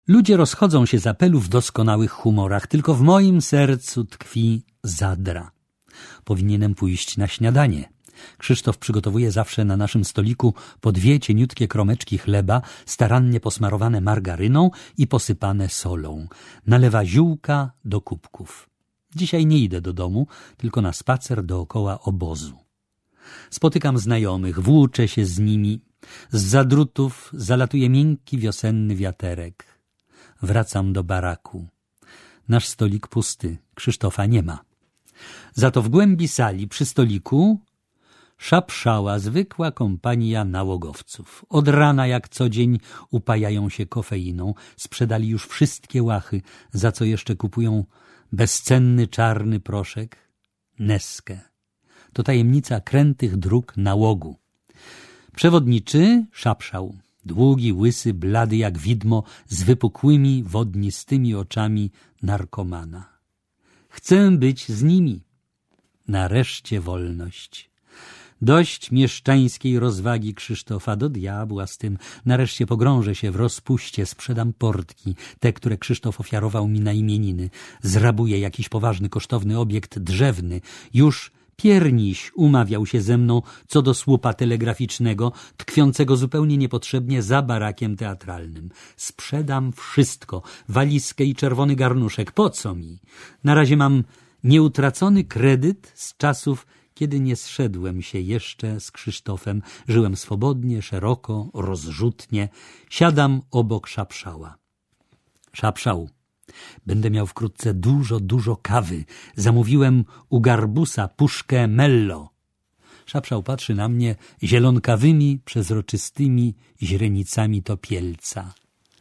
Ludzie rozchodzą się z apelu w doskonałych humorach, tylko w moim sercu tkwi zadra. Powinienem pójść na śniadanie. Krzysztof przygotowuje zawsze na naszym stoliku po 2 cieniutkie kromeczki chleba, starannie posmarowane margaryną i posypane solą. Nalewa ziółka do kubków. Dzisiaj nie idę do domu, tylko na spacer dookoła obozu. Spotykam znajomych, włóczę się z nimi. Zza drutów zalatuje miękki wiosenny wiaterek. Wracam do baraku. Nasz stolik pusty, Krzysztofa nie ma. Za to w głębi sali przy stoliku szapszała zwykła kompania nałogowców. Od rana jak co dzień upajają się kofeiną. Sprzedali już wszystkie łachy, za co jeszcze kupują bezcenny czarny proszek, Neskę. To tajemnica krętych dróg nałogu. Przewodniczy szapszał. Długi, łysy, blady jak widmo, z wypukłymi, wodnistymi oczami narkomana. Chcę być z nimi. Nareszcie wolność. Dość mieszczańskiej rozwagi Krzysztofa, do diabła z tym. Nareszcie pogrążę się w rozpuście, sprzedam portki, te, które Krzysztof ofiarował mi na imieniny. Zrabuję jakiś poważny, kosztowny obiekt drzewny. Już Pierniś umawiał się ze mną co do słupa telegraficznego, tkwiącego zupełnie niepotrzebnie za barakiem teatralnym. Sprzedam wszystko, walizkę i czerwony garnuszek. Po co mi? Na razie mam nieutracony kredyt z czasów, kiedy nie zszedłem się jeszcze z Krzysztofem. Żyłem swobodnie, szeroko, rozrzutnie. Siadam obok szapszała. Szapszał. Będę miał wkrótce dużo kawy. Zamówiłem u Garbusa puszkę Mello. Szapszał patrzy na mnie zielonkawymi, przezroczystymi źrenicami topielca.